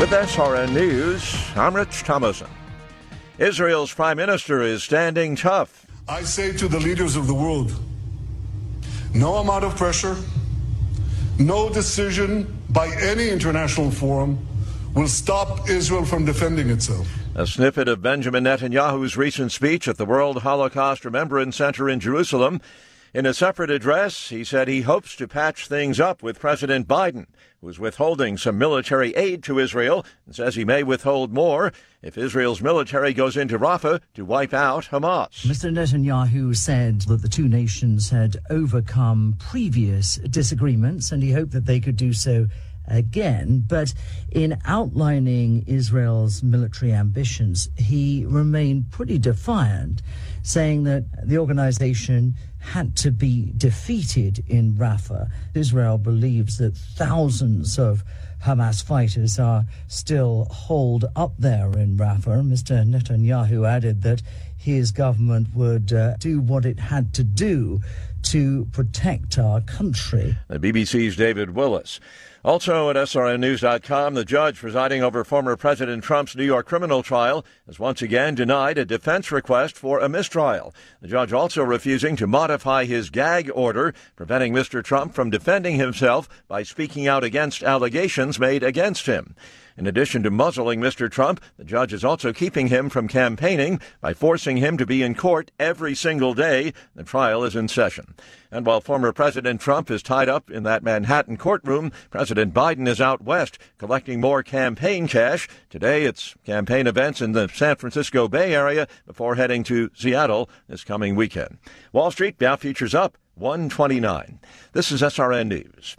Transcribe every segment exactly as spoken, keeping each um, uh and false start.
With S R N News, I'm Rich Thomason. Israel's prime minister is standing tough. I say to the leaders of the world, no amount of pressure, no decision by any international forum will stop Israel from defending itself. A snippet of Benjamin Netanyahu's recent speech at the World Holocaust Remembrance Center in Jerusalem. In a separate address, he said he hopes to patch things up with President Biden, who is withholding some military aid to Israel and says he may withhold more if Israel's military goes into Rafah to wipe out Hamas. Mister Netanyahu said that the two nations had overcome previous disagreements and he hoped that they could do so again. But in outlining Israel's military ambitions, he remained pretty defiant, saying that the organization had to be defeated in Rafah. Israel believes that thousands of Hamas fighters are still holed up there in Rafah. Mister Netanyahu added that his government would uh, do what it had to do to protect our country. The B B C's David Willis. Also at S R N news dot com, the judge presiding over former President Trump's New York criminal trial has once again denied a defense request for a mistrial. The judge also refusing to modify his gag order, preventing Mister Trump from defending himself by speaking out against allegations made against him. In addition to muzzling Mister Trump, the judge is also keeping him from campaigning by forcing him to be in court every single day the trial is in session. And while former President Trump is tied up in that Manhattan courtroom, President Biden is out west collecting more campaign cash. Today it's campaign events in the San Francisco Bay Area before heading to Seattle this coming weekend. Wall Street Dow futures up one twenty-nine. This is S R N News.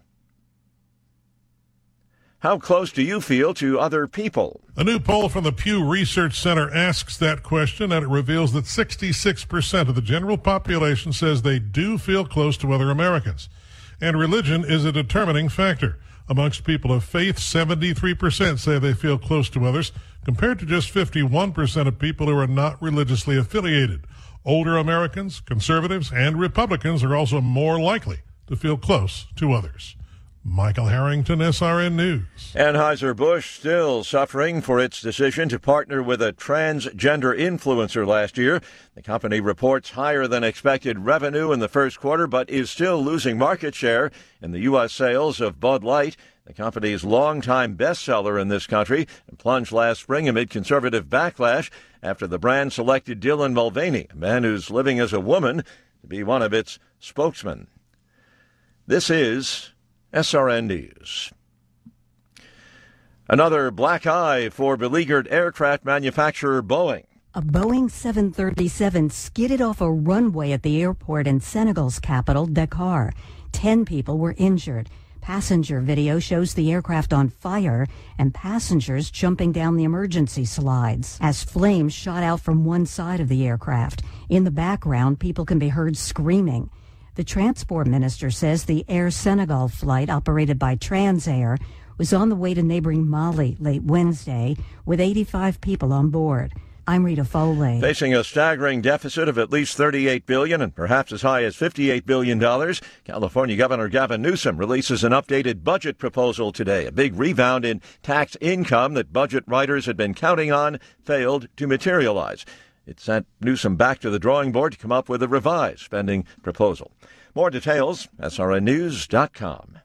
How close do you feel to other people? A new poll from the Pew Research Center asks that question, and it reveals that sixty-six percent of the general population says they do feel close to other Americans. And religion is a determining factor. Amongst people of faith, seventy-three percent say they feel close to others, compared to just fifty-one percent of people who are not religiously affiliated. Older Americans, conservatives, and Republicans are also more likely to feel close to others. Michael Harrington, S R N News. Anheuser-Busch still suffering for its decision to partner with a transgender influencer last year. The company reports higher than expected revenue in the first quarter, but is still losing market share in the U S sales of Bud Light, the company's longtime bestseller in this country, and plunged last spring amid conservative backlash after the brand selected Dylan Mulvaney, a man who's living as a woman, to be one of its spokesmen. This is S R N News. Another black eye for beleaguered aircraft manufacturer Boeing. A Boeing seven thirty-seven skidded off a runway at the airport in Senegal's capital, Dakar. Ten people were injured. Passenger video shows the aircraft on fire and passengers jumping down the emergency slides as flames shot out from one side of the aircraft. In the background, people can be heard screaming. The transport minister says the Air Senegal flight operated by Transair was on the way to neighboring Mali late Wednesday with eighty-five people on board. I'm Rita Foley. Facing a staggering deficit of at least thirty-eight billion dollars and perhaps as high as fifty-eight billion dollars, California Governor Gavin Newsom releases an updated budget proposal today. A big rebound in tax income that budget writers had been counting on failed to materialize. It sent Newsom back to the drawing board to come up with a revised spending proposal. More details, S R N news dot com.